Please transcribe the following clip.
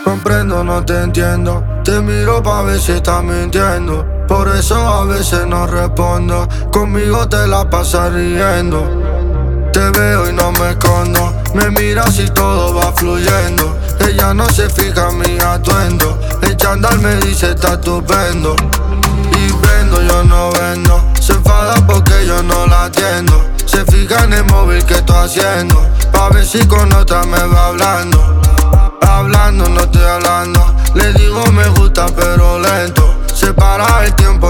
Comprendo, no te entiendo. Te miro pa' ver si estás mintiendo. Por eso a veces no respondo. Conmigo te la pasas riendo. Te veo y no me escondo. Me miras y todo va fluyendo. Ella no se fija en mi atuendo. El chándal me dice está estupendo. Y vendo, yo no vendo. Se enfada porque yo no la atiendo. Se fija en el móvil que estoy haciendo. Pa' ver si con otra me va hablando. Hablando, no estoy hablando. Le digo me gusta pero lento. Se para el tiempo,